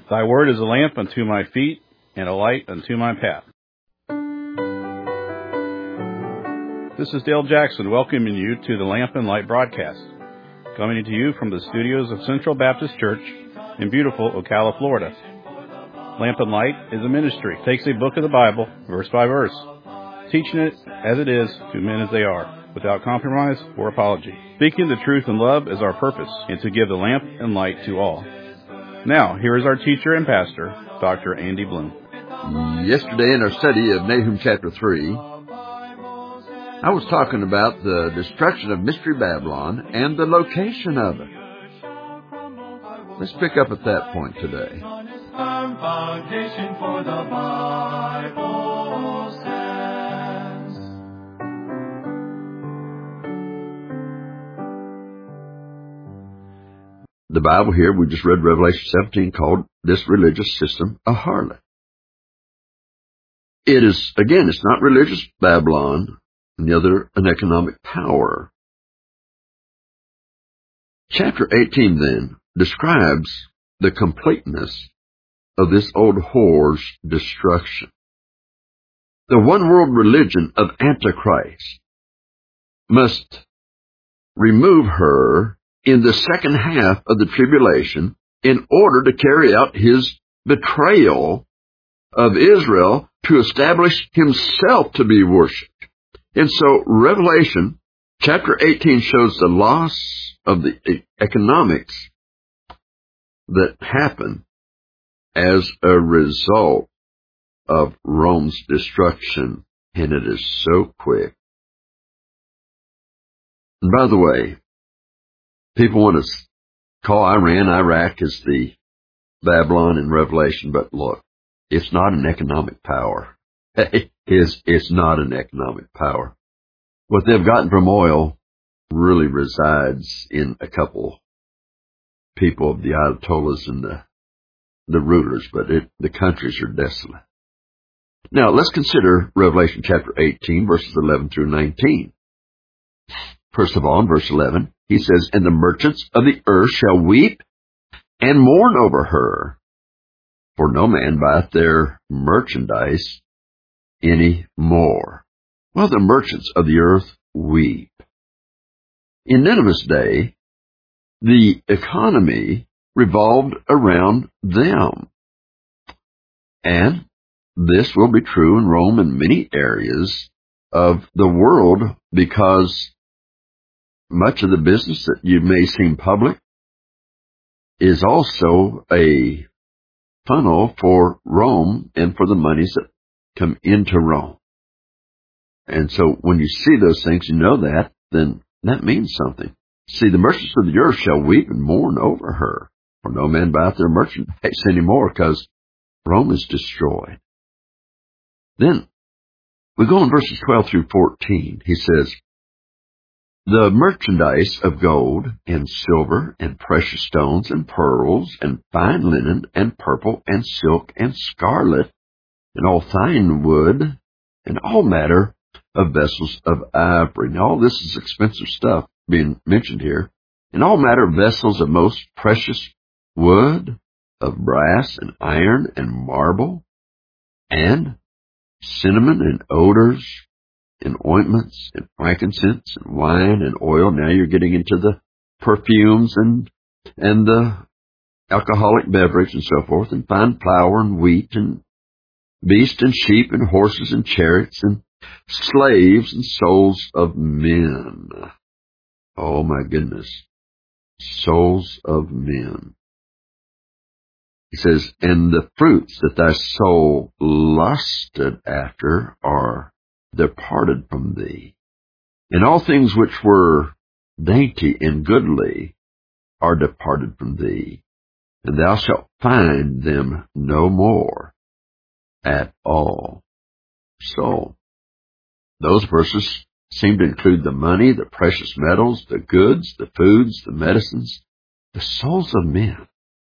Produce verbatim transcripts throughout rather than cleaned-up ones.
Thy word is a lamp unto my feet and a light unto my path. This is Dale Jackson welcoming you to the Lamp and Light broadcast, coming to you from the studios of Central Baptist Church in beautiful Ocala, Florida. Lamp and Light is a ministry, takes a book of the Bible, verse by verse, teaching it as it is to men as they are, without compromise or apology. Speaking the truth in love is our purpose, and to give the lamp and light to all. Now, here is our teacher and pastor, Doctor Andy Bloom. Yesterday in our study of Nahum chapter three, I was talking about the destruction of Mystery Babylon and the location of it. Let's pick up at that point today. The Bible here, we just read Revelation seventeen, called this religious system a harlot. It is, again, it's not religious Babylon, and the other an economic power. Chapter eighteen, then, describes the completeness of this old whore's destruction. The one-world religion of Antichrist must remove her in the second half of the tribulation in order to carry out his betrayal of Israel to establish himself to be worshipped. And so Revelation chapter eighteen shows the loss of the economics that happen as a result of Rome's destruction, and it is so quick. And by the way, people want to call Iran, Iraq as the Babylon in Revelation, but look, it's not an economic power. It's, it's not an economic power. What they've gotten from oil really resides in a couple people of the Ayatollahs and the, the rulers, but it, the countries are desolate. Now, let's consider Revelation chapter eighteen, verses eleven through nineteen. First of all, in verse eleven, he says, "And the merchants of the earth shall weep and mourn over her, for no man buyeth their merchandise any more." Well, the merchants of the earth weep. In Nineveh's day, the economy revolved around them. And this will be true in Rome and many areas of the world, because much of the business that you may seem public is also a funnel for Rome and for the monies that come into Rome. And so when you see those things, you know that, then that means something. See, the merchants of the earth shall weep and mourn over her, for no man buyeth their merchandise anymore, because Rome is destroyed. Then we go in verses twelve through fourteen. He says, "The merchandise of gold and silver and precious stones and pearls and fine linen and purple and silk and scarlet and all fine wood and all matter of vessels of ivory." Now, all this is expensive stuff being mentioned here. "And all matter of vessels of most precious wood, of brass and iron and marble, and cinnamon and odors, and ointments, and frankincense, and wine, and oil." Now you're getting into the perfumes and and the alcoholic beverage and so forth, "and fine flour and wheat, and beasts and sheep, and horses and chariots, and slaves and souls of men." Oh my goodness. Souls of men. He says, "And the fruits that thy soul lusted after are departed from thee, and all things which were dainty and goodly are departed from thee, and thou shalt find them no more at all." So, those verses seem to include the money, the precious metals, the goods, the foods, the medicines, the souls of men.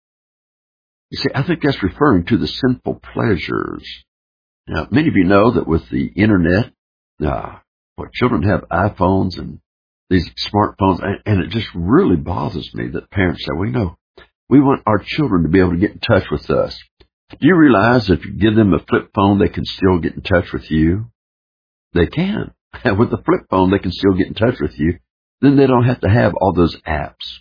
You see, I think that's referring to the sinful pleasures. Now, many of you know that with the internet, uh, what children have iPhones and these smartphones, and, and it just really bothers me that parents say, "We know We want our children to be able to get in touch with us. Do you realize if you give them a flip phone, they can still get in touch with you? They can. With a flip phone, they can still get in touch with you. Then they don't have to have all those apps.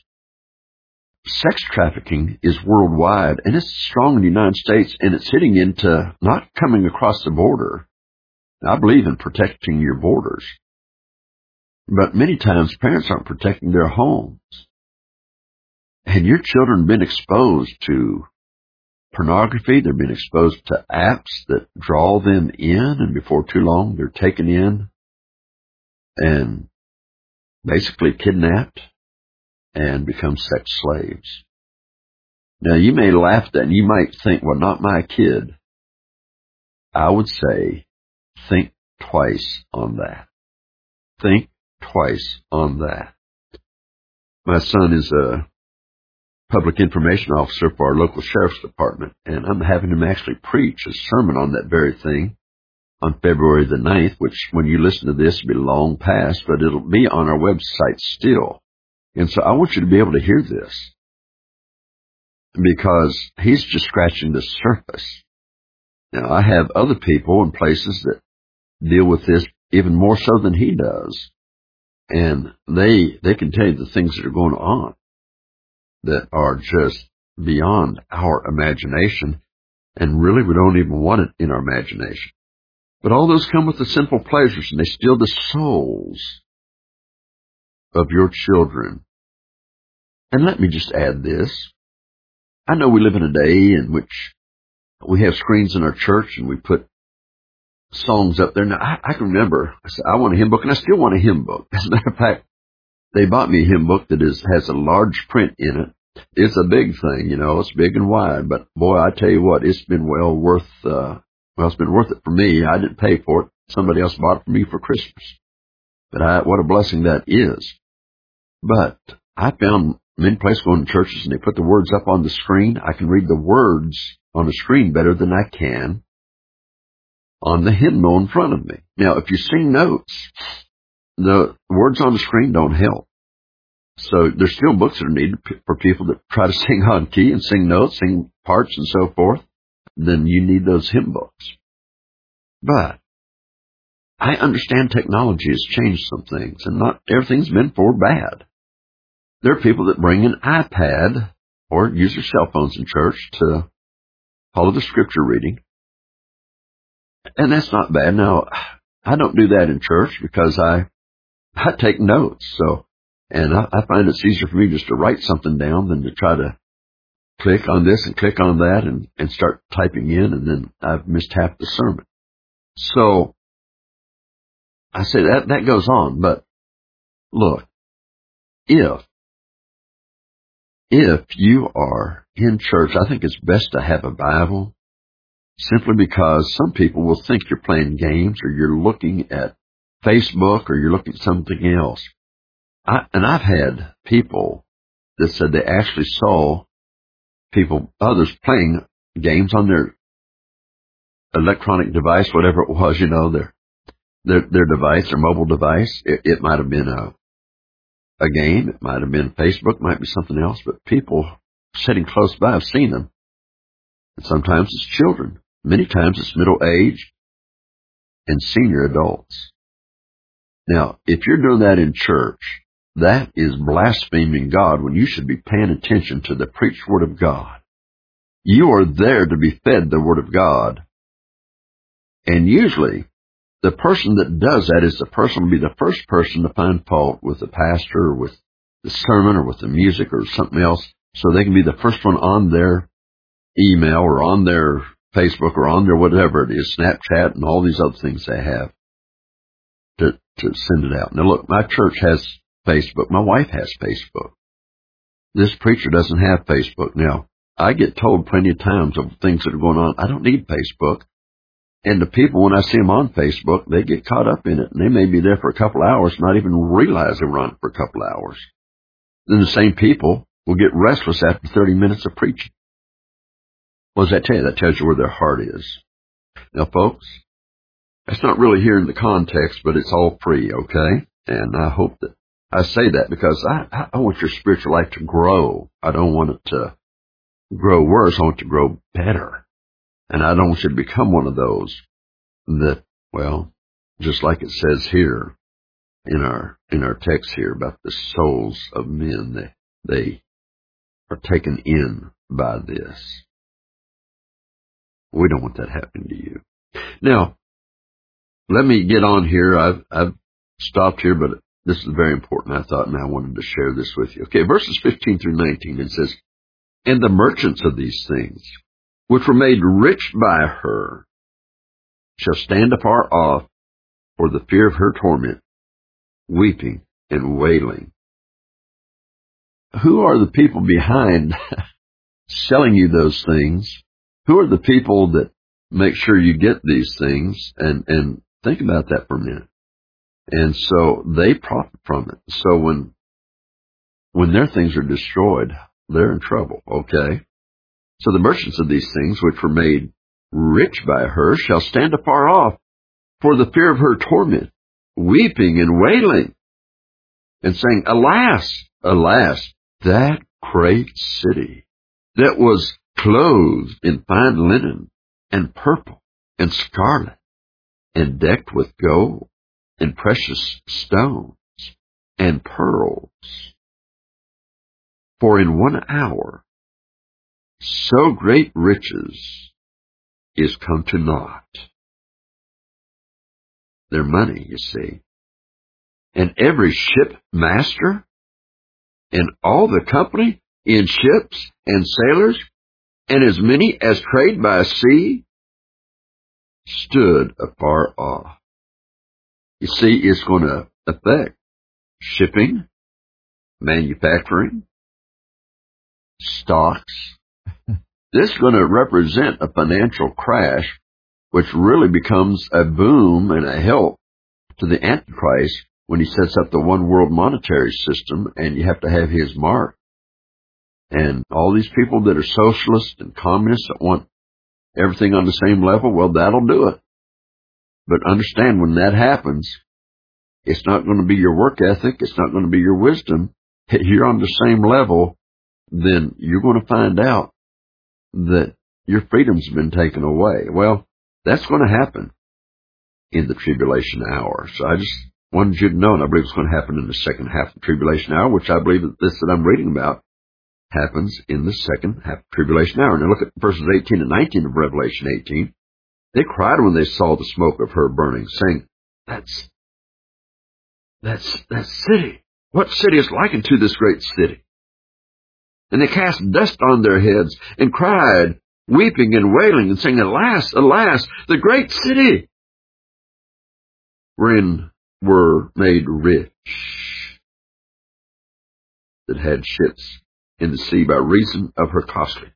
Sex trafficking is worldwide, and it's strong in the United States, and it's hitting into not coming across the border. I believe in protecting your borders. But many times parents aren't protecting their homes. And your children have been exposed to pornography. They've been exposed to apps that draw them in, and before too long they're taken in and basically kidnapped and become sex slaves. Now, you may laugh at that, and you might think, well, not my kid. I would say, think twice on that. Think twice on that. My son is a public information officer for our local sheriff's department, and I'm having him actually preach a sermon on that very thing on February the ninth, which when you listen to this will be long past, but it'll be on our website still. And so I want you to be able to hear this, because he's just scratching the surface. Now, I have other people and places that deal with this even more so than he does, and they they can tell you the things that are going on that are just beyond our imagination, and really we don't even want it in our imagination. But all those come with the sinful pleasures, and they steal the souls of your children. And let me just add this. I know we live in a day in which we have screens in our church and we put songs up there. Now, I, I can remember, I said, I want a hymn book, and I still want a hymn book. As a matter of fact, they bought me a hymn book that is has a large print in it. It's a big thing, you know, it's big and wide, but boy, I tell you what, it's been well worth, uh, well, it's been worth it for me. I didn't pay for it. Somebody else bought it for me for Christmas. But I, what a blessing that is. But I found many places going to churches and they put the words up on the screen. I can read the words on the screen better than I can on the hymnal in front of me. Now, if you sing notes, the words on the screen don't help. So there's still books that are needed for people that try to sing on key and sing notes, sing parts and so forth. Then you need those hymn books. But I understand technology has changed some things, and not everything's meant for bad. There are people that bring an iPad or use their cell phones in church to follow the scripture reading. And that's not bad. Now, I don't do that in church because I I take notes. So, and I, I find it's easier for me just to write something down than to try to click on this and click on that and, and start typing in, and then I've missed half the sermon. So I say that that goes on, but look, if if you are in church, I think it's best to have a Bible, simply because some people will think you're playing games or you're looking at Facebook or you're looking at something else. I, and I've had people that said they actually saw people, others playing games on their electronic device, whatever it was, you know, their their, their device, their mobile device. It, it might have been a a game, it might have been Facebook, it might be something else, but people sitting close by have seen them. And sometimes it's children. Many times it's middle-aged and senior adults. Now, if you're doing that in church, that is blaspheming God when you should be paying attention to the preached Word of God. You are there to be fed the Word of God. And usually, the person that does that is the person will be the first person to find fault with the pastor or with the sermon or with the music or something else, so they can be the first one on their email or on their Facebook or on their whatever it is, Snapchat and all these other things they have to, to send it out. Now look, my church has Facebook. My wife has Facebook. This preacher doesn't have Facebook. Now, I get told plenty of times of things that are going on. I don't need Facebook. And the people, when I see them on Facebook, they get caught up in it, and they may be there for a couple of hours, not even realize they were on it for a couple of hours. Then the same people will get restless after thirty minutes of preaching. What does that tell you? That tells you where their heart is. Now, folks, that's not really here in the context, but it's all free, okay? And I hope that I say that because I, I want your spiritual life to grow. I don't want it to grow worse. I want to grow better. And I don't want you to become one of those that, well, just like it says here in our in our text here about the souls of men, they, they are taken in by this. We don't want that happening to you. Now, let me get on here. I've, I've stopped here, but this is very important, I thought, and I wanted to share this with you. Okay, verses fifteen through nineteen, it says, "And the merchants of these things, which were made rich by her, shall stand afar off for the fear of her torment, weeping and wailing." Who are the people behind selling you those things? Who are the people that make sure you get these things? And, and think about that for a minute. And so they profit from it. So when, when their things are destroyed, they're in trouble, okay? So the merchants of these things, which were made rich by her, shall stand afar off for the fear of her torment, weeping and wailing, and saying, "Alas, alas, that great city that was clothed in fine linen and purple and scarlet and decked with gold and precious stones and pearls. For in one hour so great riches is come to naught." Their money, you see. "And every ship master and all the company in ships and sailors, and as many as trade by sea, stood afar off." You see, it's going to affect shipping, manufacturing, stocks. This is going to represent a financial crash, which really becomes a boom and a help to the Antichrist when he sets up the one world monetary system, and you have to have his mark. And all these people that are socialists and communists that want everything on the same level, well, that'll do it. But understand, when that happens, it's not going to be your work ethic, it's not going to be your wisdom. If you're on the same level, then you're going to find out that your freedom's been taken away. Well, that's going to happen in the tribulation hour. So I just wanted you to know, and I believe it's going to happen in the second half of the tribulation hour, which I believe that this that I'm reading about happens in the second half of the tribulation hour. Now look at verses eighteen and nineteen of Revelation eighteen. "They cried when they saw the smoke of her burning, saying, That's, that's, that city. What city is likened to this great city? And they cast dust on their heads and cried, weeping and wailing and saying, Alas, alas, the great city, wherein were made rich, that had ships in the sea by reason of her costliness.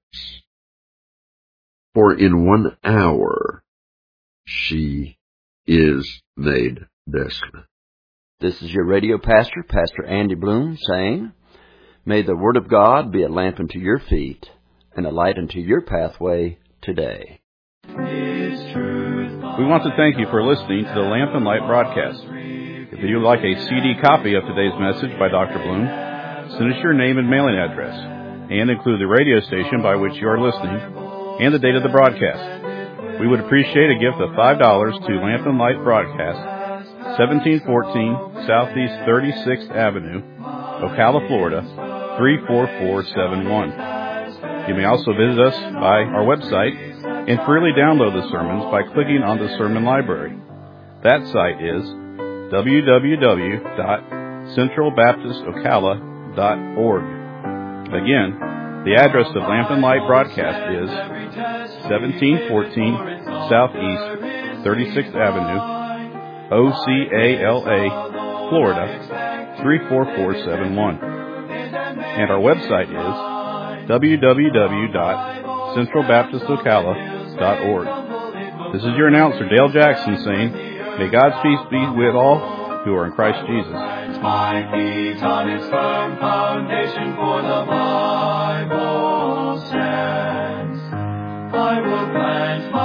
For in one hour she is made desolate." This is your radio pastor, Pastor Andy Bloom, saying, may the Word of God be a lamp unto your feet and a light unto your pathway today. We want to thank you for listening to the Lamp and Light broadcast. If you would like a C D copy of today's message by Doctor Bloom, send us your name and mailing address, and include the radio station by which you are listening and the date of the broadcast. We would appreciate a gift of five dollars to Lamp and Light Broadcast, seventeen fourteen Southeast thirty-sixth Avenue, Ocala, Florida, three four four seven one. You may also visit us by our website and freely download the sermons by clicking on the sermon library. That site is w w w dot central baptist ocala dot org. Again, the address of Lamp and Light Broadcast is seventeen fourteen Southeast thirty-sixth Avenue, O C A L A, Florida, three four four seven one. And our website is w w w dot central baptist ocala dot org. This is your announcer, Dale Jackson, saying, may God's peace be with all who are in Christ Jesus. My feet on its firm foundation, for the Bible stands. I will plant my